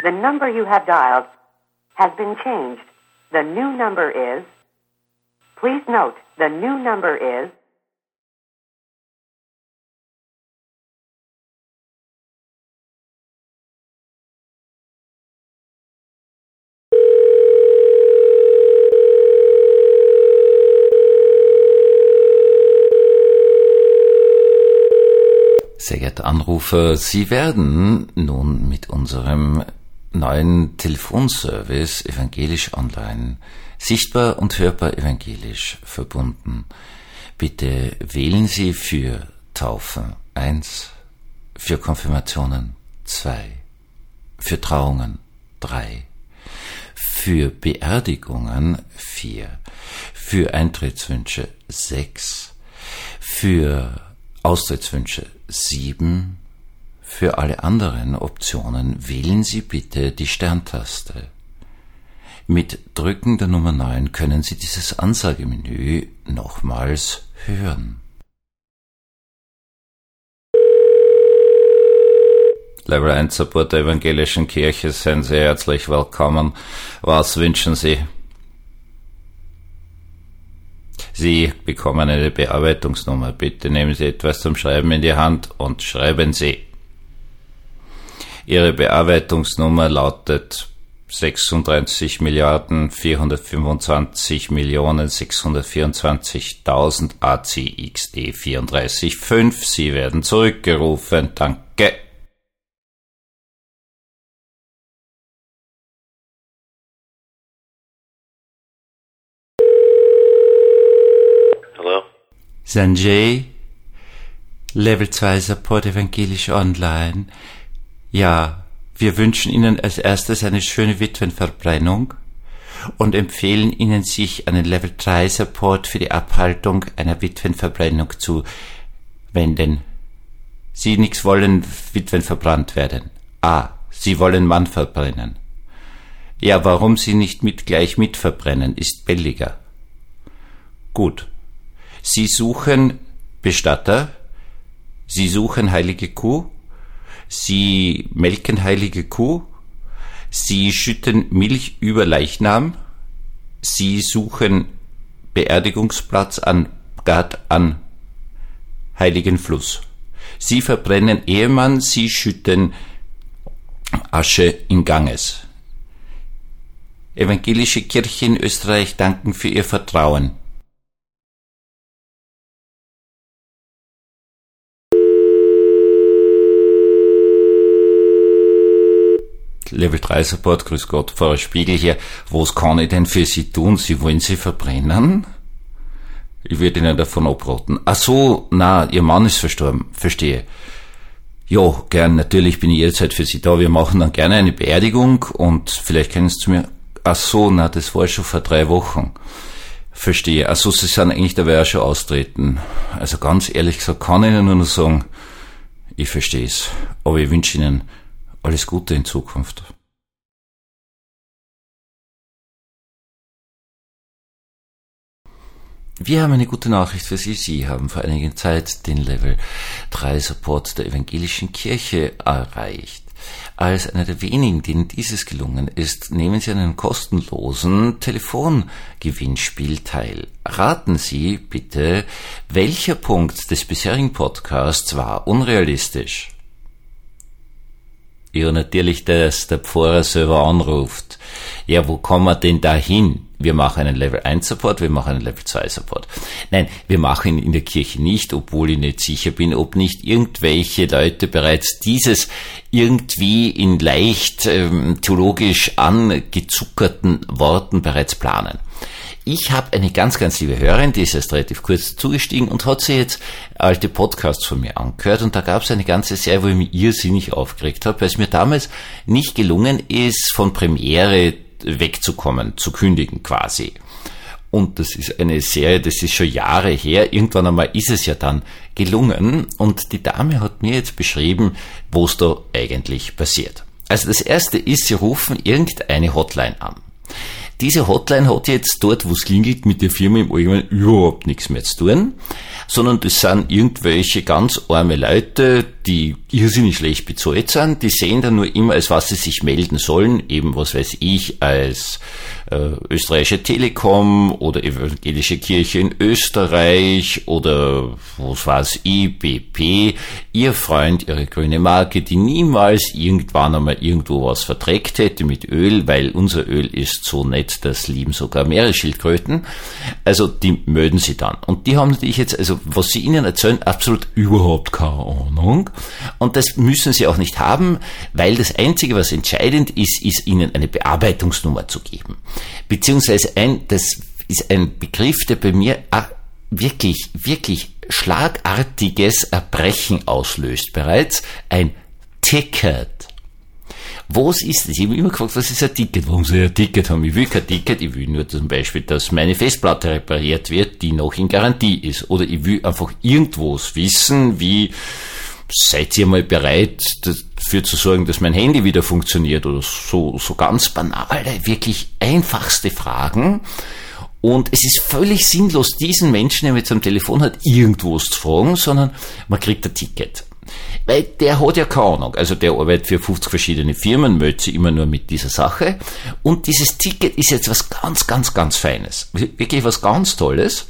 The number you have dialed has been changed. The new number is... Please note, the new number is... Sehr geehrte Anrufer, Sie werden nun mit unserem neuen Telefonservice Evangelisch Online sichtbar und hörbar evangelisch verbunden. Bitte wählen Sie für Taufe 1, für Konfirmationen 2, für Trauungen 3, für Beerdigungen 4, für Eintrittswünsche 6, für Austrittswünsche 7. Für alle anderen Optionen wählen Sie bitte die Sterntaste. Mit Drücken der Nummer 9 können Sie dieses Ansagemenü nochmals hören. Level 1 Support der Evangelischen Kirche, seien Sie herzlich willkommen. Was wünschen Sie? Sie bekommen eine Bearbeitungsnummer. Bitte nehmen Sie etwas zum Schreiben in die Hand und schreiben Sie. Ihre Bearbeitungsnummer lautet 36.425.624.000 ACXD 34.5. Sie werden zurückgerufen. Danke. Sanjay, Level 2 Support Evangelisch Online. Ja, wir wünschen Ihnen als erstes eine schöne Witwenverbrennung und empfehlen Ihnen, sich an den Level 3 Support für die Abhaltung einer Witwenverbrennung zu wenden. Sie nix wollen Witwen verbrannt werden. Sie wollen Mann verbrennen. Ja, warum Sie nicht gleich mit verbrennen, ist billiger. Gut. Sie suchen Bestatter, Sie suchen heilige Kuh, Sie melken heilige Kuh, Sie schütten Milch über Leichnam, Sie suchen Beerdigungsplatz an heiligen Fluss. Sie verbrennen Ehemann, Sie schütten Asche in Ganges. Evangelische Kirche in Österreich danken für Ihr Vertrauen. Level 3 Support, grüß Gott, Pfarrer Spiegel hier. Was kann ich denn für Sie tun? Sie wollen Sie verbrennen? Ich würde Ihnen davon abraten. Ach so, Ihr Mann ist verstorben. Verstehe. Ja, gern, natürlich bin ich jederzeit für Sie da. Wir machen dann gerne eine Beerdigung und vielleicht können Sie zu mir... Ach so, das war schon vor 3 Wochen. Verstehe. Ach so, Sie sind eigentlich dabei auch schon austreten. Also ganz ehrlich gesagt kann ich Ihnen nur noch sagen, ich verstehe es. Aber ich wünsche Ihnen alles Gute in Zukunft. Wir haben eine gute Nachricht für Sie. Sie haben vor einiger Zeit den Level 3 Support der Evangelischen Kirche erreicht. Als einer der wenigen, denen dieses gelungen ist, nehmen Sie an einem kostenlosen Telefongewinnspiel teil. Raten Sie bitte, welcher Punkt des bisherigen Podcasts war unrealistisch? Ja, natürlich, dass der Pfarrer selber anruft. Ja, wo kommen wir denn da hin? Wir machen einen Level 1 Support, wir machen einen Level 2 Support. Nein, wir machen ihn in der Kirche nicht, obwohl ich nicht sicher bin, ob nicht irgendwelche Leute bereits dieses irgendwie in leicht theologisch angezuckerten Worten bereits planen. Ich habe eine ganz, ganz liebe Hörerin, die ist erst relativ kurz zugestiegen und hat sie jetzt alte Podcasts von mir angehört und da gab es eine ganze Serie, wo ich mich irrsinnig aufgeregt habe, weil es mir damals nicht gelungen ist, von Premiere wegzukommen, zu kündigen quasi. Und das ist eine Serie, das ist schon Jahre her, irgendwann einmal ist es ja dann gelungen und die Dame hat mir jetzt beschrieben, was da eigentlich passiert. Also das erste ist, sie rufen irgendeine Hotline an. Diese Hotline hat jetzt dort, wo es klingelt, mit der Firma im Allgemeinen überhaupt nichts mehr zu tun, sondern das sind irgendwelche ganz arme Leute, die irrsinnig schlecht bezahlt sind, die sehen dann nur immer, als was sie sich melden sollen, eben, was weiß ich, als österreichische Telekom oder evangelische Kirche in Österreich oder was weiß ich, BP, ihr Freund, ihre grüne Marke, die niemals irgendwann einmal irgendwo was verträgt hätte mit Öl, weil unser Öl ist so nett, das lieben sogar Meeresschildkröten. Also die melden sie dann. Und die haben natürlich jetzt, also was sie ihnen erzählen, absolut überhaupt keine Ahnung. Und das müssen sie auch nicht haben, weil das Einzige, was entscheidend ist, ist ihnen eine Bearbeitungsnummer zu geben. Beziehungsweise das ist ein Begriff, der bei mir wirklich, wirklich schlagartiges Erbrechen auslöst bereits. Ein Ticket. Was ist das? Ich habe immer gefragt, was ist ein Ticket? Warum soll ich ein Ticket haben? Ich will kein Ticket, ich will nur zum Beispiel, dass meine Festplatte repariert wird, die noch in Garantie ist. Oder ich will einfach irgendwas wissen, wie seid ihr mal bereit, dafür zu sorgen, dass mein Handy wieder funktioniert? Oder so ganz banale, wirklich einfachste Fragen. Und es ist völlig sinnlos, diesen Menschen, der mit seinem Telefon hat, irgendwas zu fragen, sondern man kriegt ein Ticket. Weil der hat ja keine Ahnung, also der arbeitet für 50 verschiedene Firmen, meldet sich immer nur mit dieser Sache. Und dieses Ticket ist jetzt was ganz, ganz, ganz Feines. Wirklich was ganz Tolles.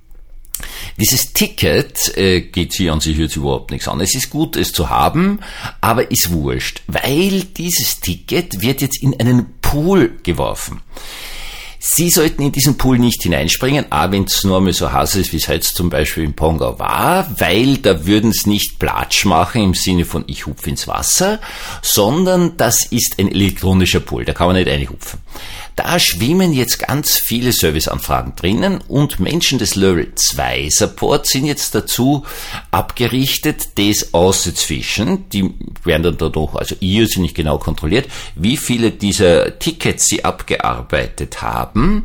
Dieses Ticket geht sie an sich jetzt überhaupt nichts an. Es ist gut, es zu haben, aber ist wurscht, weil dieses Ticket wird jetzt in einen Pool geworfen. Sie sollten in diesen Pool nicht hineinspringen, wenn es nur einmal so heiß ist, wie es jetzt zum Beispiel in Pongau war, weil da würden es nicht Platsch machen im Sinne von ich hupfe ins Wasser, sondern das ist ein elektronischer Pool, da kann man nicht reinhupfen. Da schwimmen jetzt ganz viele Serviceanfragen drinnen und Menschen des Level 2 Support sind jetzt dazu abgerichtet, das auszufischen. Die werden dann dadurch, also irrsinnig genau kontrolliert, wie viele dieser Tickets sie abgearbeitet haben.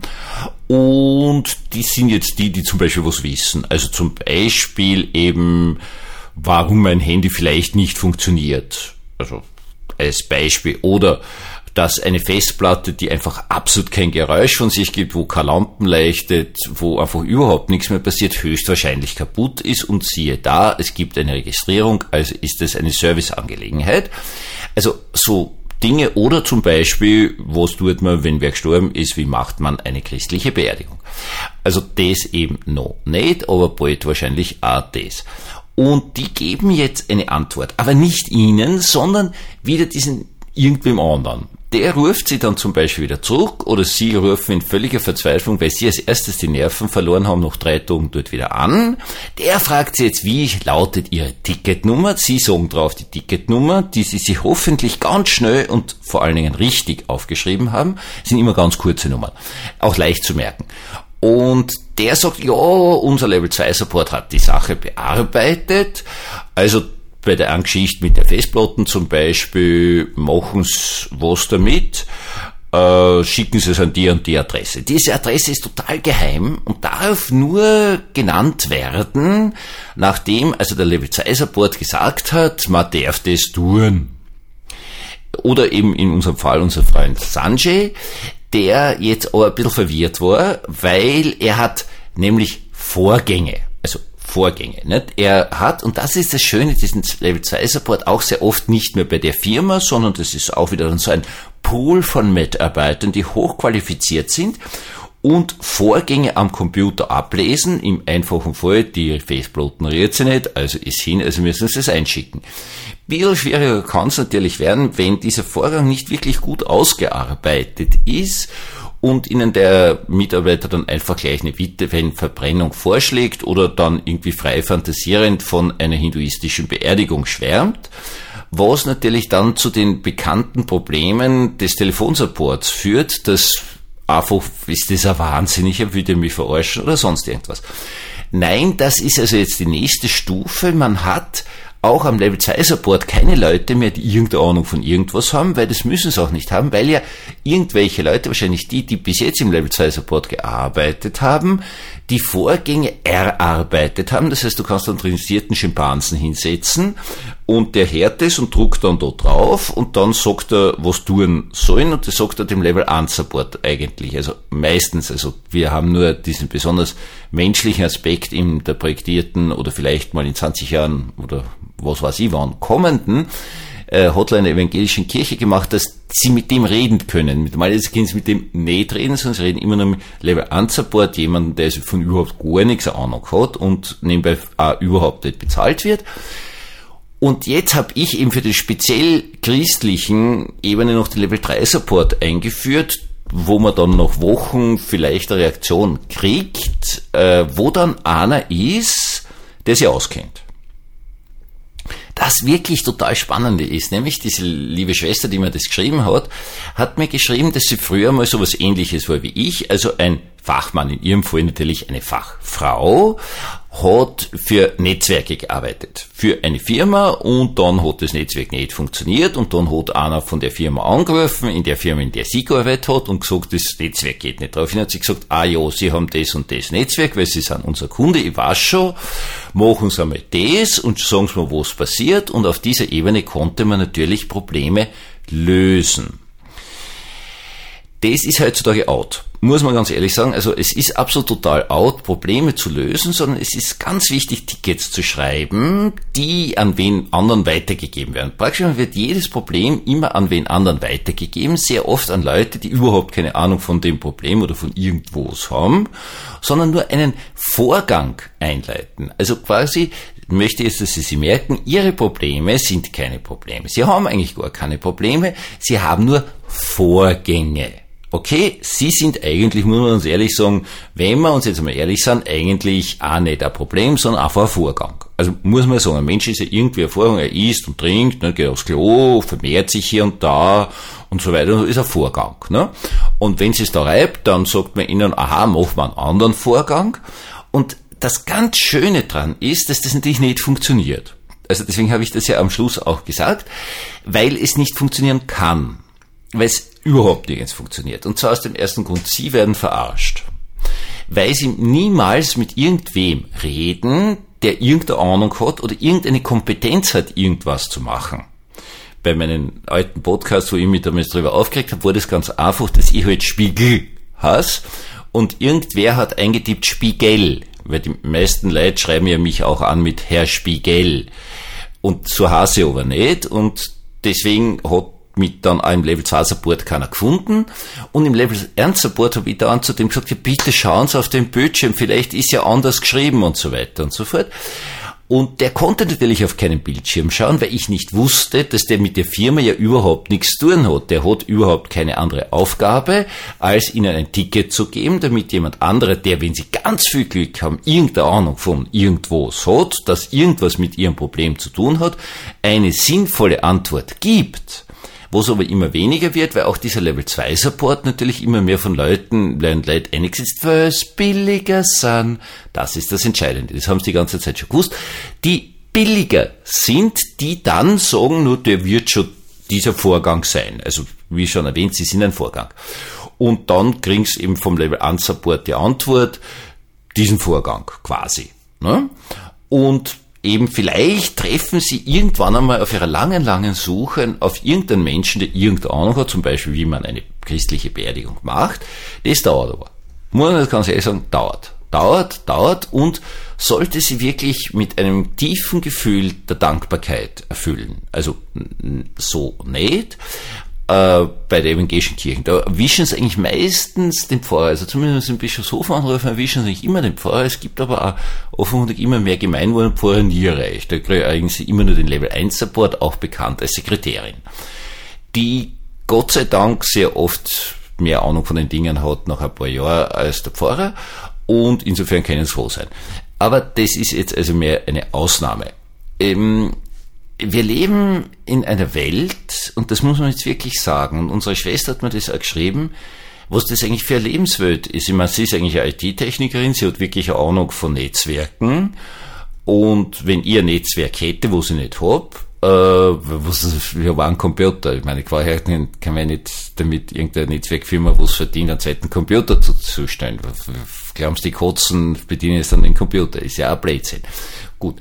Und die sind jetzt die zum Beispiel was wissen. Also zum Beispiel eben, warum mein Handy vielleicht nicht funktioniert. Also als Beispiel. Oder dass eine Festplatte, die einfach absolut kein Geräusch von sich gibt, wo keine Lampen leuchtet, wo einfach überhaupt nichts mehr passiert, höchstwahrscheinlich kaputt ist und siehe da, es gibt eine Registrierung, also ist es eine Serviceangelegenheit. Also so Dinge oder zum Beispiel, was tut man, wenn wer gestorben ist, wie macht man eine christliche Beerdigung. Also das eben noch nicht, aber bald wahrscheinlich auch das. Und die geben jetzt eine Antwort, aber nicht Ihnen, sondern wieder diesen irgendwem anderen. Der ruft sie dann zum Beispiel wieder zurück oder sie rufen in völliger Verzweiflung, weil sie als erstes die Nerven verloren haben, nach 3 Tagen dort wieder an. Der fragt sie jetzt, wie lautet ihre Ticketnummer? Sie sagen drauf die Ticketnummer, die sie sich hoffentlich ganz schnell und vor allen Dingen richtig aufgeschrieben haben. Das sind immer ganz kurze Nummern, auch leicht zu merken. Und der sagt, ja, unser Level 2 Support hat die Sache bearbeitet, also bei der Geschichte mit der Festplatten zum Beispiel, machen Sie was damit, schicken Sie es an die und die Adresse. Diese Adresse ist total geheim und darf nur genannt werden, nachdem also der Level 2 Support gesagt hat, man darf das tun. Oder eben in unserem Fall unser Freund Sanjay, der jetzt aber ein bisschen verwirrt war, weil er hat nämlich Vorgänge, nicht? Er hat, und das ist das Schöne, diesen Level 2 Support auch sehr oft nicht mehr bei der Firma, sondern das ist auch wieder so ein Pool von Mitarbeitern, die hochqualifiziert sind und Vorgänge am Computer ablesen. Im einfachen Fall, die Festplatten rührt sie nicht, also ist hin, also müssen sie es einschicken. Viel schwieriger kann es natürlich werden, wenn dieser Vorgang nicht wirklich gut ausgearbeitet ist und ihnen der Mitarbeiter dann einfach gleich eine Verbrennung vorschlägt oder dann irgendwie frei fantasierend von einer hinduistischen Beerdigung schwärmt, was natürlich dann zu den bekannten Problemen des Telefonsupports führt, dass einfach, ist das ein Wahnsinniger, will der mich verarschen oder sonst irgendwas. Nein, das ist also jetzt die nächste Stufe, man hat auch am Level 2 Support keine Leute mehr, die irgendeine Ahnung von irgendwas haben, weil das müssen sie auch nicht haben, weil ja irgendwelche Leute, wahrscheinlich die bis jetzt im Level 2 Support gearbeitet haben, die Vorgänge erarbeitet haben. Das heißt, du kannst einen trainingsierten Schimpansen hinsetzen und der hört es und druckt dann da drauf und dann sagt er, was tun sollen, und das sagt er dem Level 1 Support eigentlich. Also meistens, also wir haben nur diesen besonders menschlichen Aspekt in der projektierten oder vielleicht mal in 20 Jahren oder was weiß ich wann kommenden Hotline der evangelischen Kirche gemacht, dass sie mit dem reden können. Normalerweise können sie mit dem nicht reden, sondern sie reden immer nur mit Level 1 Support, jemanden, der von überhaupt gar nichts Ahnung hat und nebenbei auch überhaupt nicht bezahlt wird. Und jetzt habe ich eben für die speziell christlichen Ebene noch den Level 3 Support eingeführt, wo man dann nach Wochen vielleicht eine Reaktion kriegt, wo dann einer ist, der sich auskennt. Das wirklich total Spannende ist, nämlich diese liebe Schwester, die mir das geschrieben hat mir geschrieben, dass sie früher mal sowas Ähnliches war wie ich, also ein Fachmann, in ihrem Fall natürlich eine Fachfrau, hat für Netzwerke gearbeitet, für eine Firma, und dann hat das Netzwerk nicht funktioniert und dann hat einer von der Firma angerufen, in der Firma, in der sie gearbeitet hat, und gesagt, das Netzwerk geht nicht drauf. Und hat sie gesagt, ja, sie haben das und das Netzwerk, weil sie sind unser Kunde, ich weiß schon, machen sie einmal das und sagen sie mir, was passiert, und auf dieser Ebene konnte man natürlich Probleme lösen. Das ist heutzutage out. Muss man ganz ehrlich sagen, also es ist absolut total out, Probleme zu lösen, sondern es ist ganz wichtig, Tickets zu schreiben, die an wen anderen weitergegeben werden. Praktisch wird jedes Problem immer an wen anderen weitergegeben, sehr oft an Leute, die überhaupt keine Ahnung von dem Problem oder von irgendwas haben, sondern nur einen Vorgang einleiten. Also quasi möchte ich, dass Sie sich merken, Ihre Probleme sind keine Probleme. Sie haben eigentlich gar keine Probleme, Sie haben nur Vorgänge. Okay, Sie sind eigentlich, muss man uns ehrlich sagen, wenn wir uns jetzt mal ehrlich sind, eigentlich auch nicht ein Problem, sondern einfach ein Vorgang. Also muss man sagen, ein Mensch ist ja irgendwie ein Vorgang, er isst und trinkt, ne, geht aufs Klo, vermehrt sich hier und da und so weiter, das ist ein Vorgang. Ne? Und wenn es da reibt, dann sagt man ihnen, aha, machen wir einen anderen Vorgang. Und das ganz Schöne dran ist, dass das natürlich nicht funktioniert. Also deswegen habe ich das ja am Schluss auch gesagt, weil es nicht funktionieren kann. Weil es überhaupt nirgends funktioniert. Und zwar aus dem ersten Grund, Sie werden verarscht. Weil Sie niemals mit irgendwem reden, der irgendeine Ahnung hat oder irgendeine Kompetenz hat, irgendwas zu machen. Bei meinen alten Podcasts, wo ich mich damals drüber aufgeregt habe, war das ganz einfach, dass ich halt Spiegel heiße und irgendwer hat eingetippt Spiegel, weil die meisten Leute schreiben ja mich auch an mit Herr Spiegel. Und so heiße ich aber nicht, und deswegen hat mit dann auch im Level 2 Support keiner gefunden, und im Level 1 Support habe ich dann zu dem gesagt, ja, bitte schauen Sie auf den Bildschirm, vielleicht ist ja anders geschrieben und so weiter und so fort. Und der konnte natürlich auf keinen Bildschirm schauen, weil ich nicht wusste, dass der mit der Firma ja überhaupt nichts zu tun hat. Der hat überhaupt keine andere Aufgabe, als ihnen ein Ticket zu geben, damit jemand anderer, der, wenn sie ganz viel Glück haben, irgendeine Ahnung von irgendwas hat, das irgendwas mit ihrem Problem zu tun hat, eine sinnvolle Antwort gibt. Was aber immer weniger wird, weil auch dieser Level 2 Support natürlich immer mehr von Leuten eingesetzt, weil es billiger sind. Das ist das Entscheidende. Das haben sie die ganze Zeit schon gewusst. Die billiger sind, die dann sagen, nur der wird schon dieser Vorgang sein. Also, wie schon erwähnt, sie sind ein Vorgang. Und dann kriegen sie eben vom Level 1 Support die Antwort, diesen Vorgang quasi. Ne? Und eben vielleicht treffen Sie irgendwann einmal auf Ihrer langen Suche auf irgendeinen Menschen, der irgendeine Ahnung hat, zum Beispiel wie man eine christliche Beerdigung macht. Das dauert aber. Muss man ganz ehrlich sagen, dauert und sollte Sie wirklich mit einem tiefen Gefühl der Dankbarkeit erfüllen. Also so nicht. Bei der evangelischen Kirche. Da erwischen sie eigentlich meistens den Pfarrer, also zumindest im Bischofshofen anrufen, erwischen sie nicht immer den Pfarrer. Es gibt aber auch offenkundig immer mehr Gemeinden, wo ein Pfarrer nie erreicht. Da kriege ich eigentlich immer nur den Level 1 Support, auch bekannt als Sekretärin, die Gott sei Dank sehr oft mehr Ahnung von den Dingen hat nach ein paar Jahren als der Pfarrer, und insofern können es froh sein. Aber das ist jetzt also mehr eine Ausnahme. Wir leben in einer Welt, und das muss man jetzt wirklich sagen, und unsere Schwester hat mir das auch geschrieben, was das eigentlich für eine Lebenswelt ist. Ich meine, sie ist eigentlich eine IT-Technikerin, sie hat wirklich eine Ahnung von Netzwerken, und wenn ich ein Netzwerk hätte, wo sie nicht habe, wir haben einen Computer. Ich meine, vorher kann man nicht damit irgendeine Netzwerkfirma was verdient, einen zweiten Computer zustellen. Glauben Sie, die Kotzen bedienen jetzt dann den Computer? Ist ja auch Blödsinn. Gut.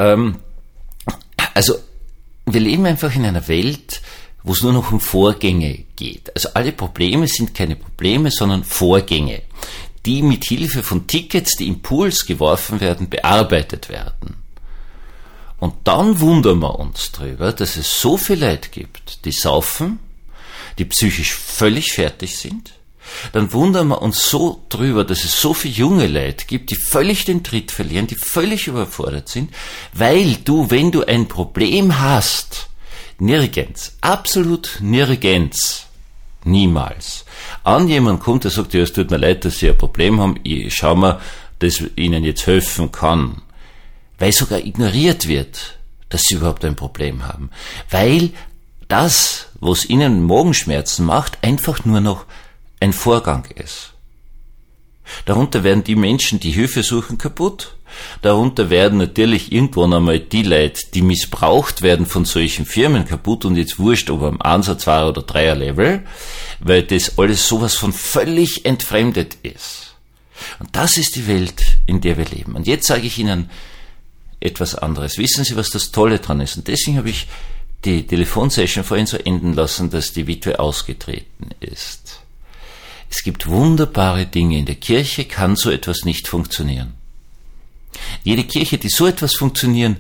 Also, wir leben einfach in einer Welt, wo es nur noch um Vorgänge geht. Also alle Probleme sind keine Probleme, sondern Vorgänge, die mit Hilfe von Tickets, die Impuls geworfen werden, bearbeitet werden. Und dann wundern wir uns drüber, dass es so viel Leute gibt, die saufen, die psychisch völlig fertig sind. Dann wundern wir uns so drüber, dass es so viele junge Leute gibt, die völlig den Tritt verlieren, die völlig überfordert sind, weil du, wenn du ein Problem hast, nirgends, absolut nirgends, niemals, an jemanden kommt, der sagt, ja, es tut mir leid, dass Sie ein Problem haben, ich schau mal, dass ich Ihnen jetzt helfen kann. Weil sogar ignoriert wird, dass Sie überhaupt ein Problem haben. Weil das, was Ihnen Magenschmerzen macht, einfach nur noch ein Vorgang ist. Darunter werden die Menschen, die Hilfe suchen, kaputt. Darunter werden natürlich irgendwann einmal die Leute, die missbraucht werden von solchen Firmen, kaputt, und jetzt wurscht, ob am 1er, 2er oder 3er Level, weil das alles sowas von völlig entfremdet ist. Und das ist die Welt, in der wir leben. Und jetzt sage ich Ihnen etwas anderes. Wissen Sie, was das Tolle dran ist? Und deswegen habe ich die Telefonsession vorhin so enden lassen, dass die Witwe ausgetreten ist. Es gibt wunderbare Dinge. In der Kirche kann so etwas nicht funktionieren. Jede Kirche, die so etwas zum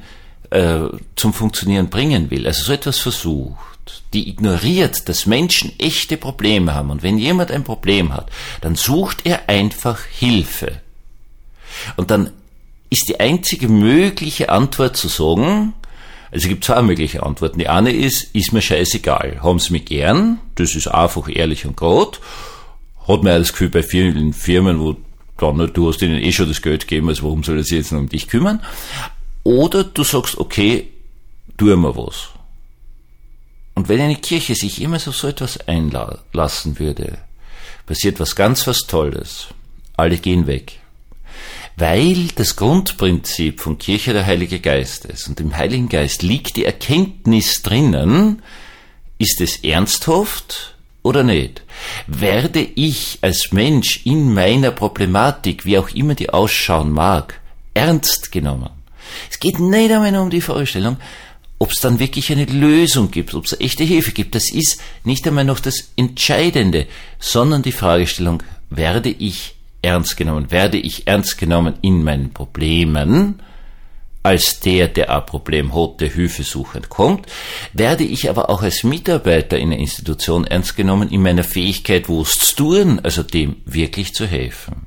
Funktionieren bringen will, also so etwas versucht, die ignoriert, dass Menschen echte Probleme haben. Und wenn jemand ein Problem hat, dann sucht er einfach Hilfe. Und dann ist die einzige mögliche Antwort zu sagen, also es gibt zwei mögliche Antworten. Die eine ist mir scheißegal. Haben Sie mich gern? Das ist einfach ehrlich und gerade. Hat man ja das Gefühl bei vielen Firmen, wo dann, du hast ihnen schon das Geld gegeben, also warum soll er sich jetzt noch um dich kümmern? Oder du sagst, okay, tu mir was. Und wenn eine Kirche sich immer so etwas einlassen würde, passiert was Tolles. Alle gehen weg. Weil das Grundprinzip von Kirche der Heilige Geist ist. Und im Heiligen Geist liegt die Erkenntnis drinnen, ist es ernsthaft oder nicht? Werde ich als Mensch in meiner Problematik, wie auch immer die ausschauen mag, ernst genommen? Es geht nicht einmal um die Vorstellung, ob es dann wirklich eine Lösung gibt, ob es echte Hilfe gibt. Das ist nicht einmal noch das Entscheidende, sondern die Fragestellung, werde ich ernst genommen? Werde ich ernst genommen in meinen Problemen, als der ein Problem hat, der Hilfe suchend kommt? Werde ich aber auch als Mitarbeiter in einer Institution ernst genommen in meiner Fähigkeit, was zu tun, also dem wirklich zu helfen?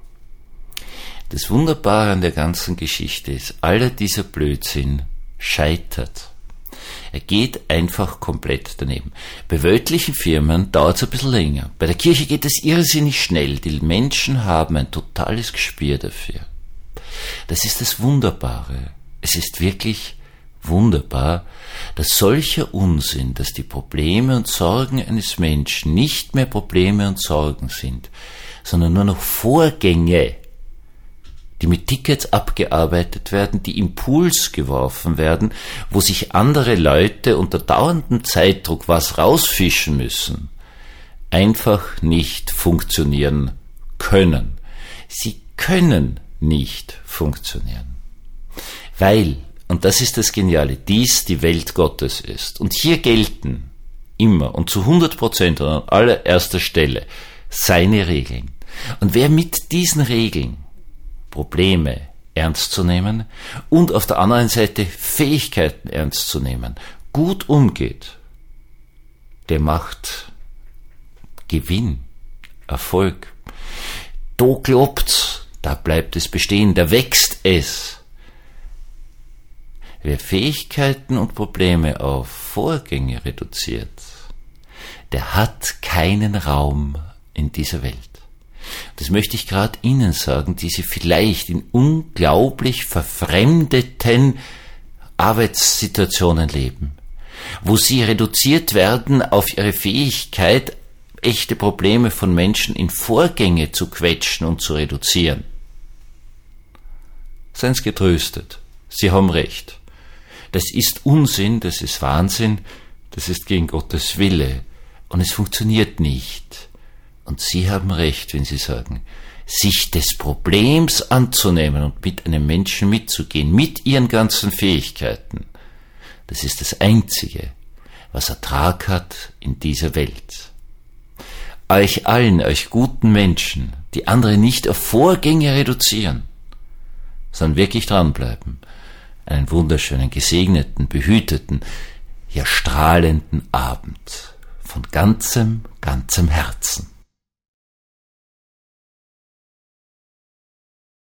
Das Wunderbare an der ganzen Geschichte ist, aller dieser Blödsinn scheitert. Er geht einfach komplett daneben. Bei weltlichen Firmen dauert es ein bisschen länger. Bei der Kirche geht es irrsinnig schnell. Die Menschen haben ein totales Gespür dafür. Das ist das Wunderbare. Es ist wirklich wunderbar, dass solcher Unsinn, dass die Probleme und Sorgen eines Menschen nicht mehr Probleme und Sorgen sind, sondern nur noch Vorgänge, die mit Tickets abgearbeitet werden, die Impuls geworfen werden, wo sich andere Leute unter dauerndem Zeitdruck was rausfischen müssen, einfach nicht funktionieren können. Sie können nicht funktionieren. Weil, und das ist das Geniale, dies die Welt Gottes ist. Und hier gelten immer und zu 100% an allererster Stelle seine Regeln. Und wer mit diesen Regeln Probleme ernst zu nehmen und auf der anderen Seite Fähigkeiten ernst zu nehmen, gut umgeht, der macht Gewinn, Erfolg. Da klappt's, da bleibt es bestehen, da wächst es. Wer Fähigkeiten und Probleme auf Vorgänge reduziert, der hat keinen Raum in dieser Welt. Das möchte ich gerade Ihnen sagen, die Sie vielleicht in unglaublich verfremdeten Arbeitssituationen leben, wo Sie reduziert werden auf Ihre Fähigkeit, echte Probleme von Menschen in Vorgänge zu quetschen und zu reduzieren. Seien Sie getröstet, Sie haben recht. Das ist Unsinn, das ist Wahnsinn, das ist gegen Gottes Wille. Und es funktioniert nicht. Und Sie haben recht, wenn Sie sagen, sich des Problems anzunehmen und mit einem Menschen mitzugehen, mit Ihren ganzen Fähigkeiten, das ist das Einzige, was Ertrag hat in dieser Welt. Euch allen, euch guten Menschen, die andere nicht auf Vorgänge reduzieren, sondern wirklich dranbleiben, einen wunderschönen, gesegneten, behüteten, ja strahlenden Abend von ganzem Herzen.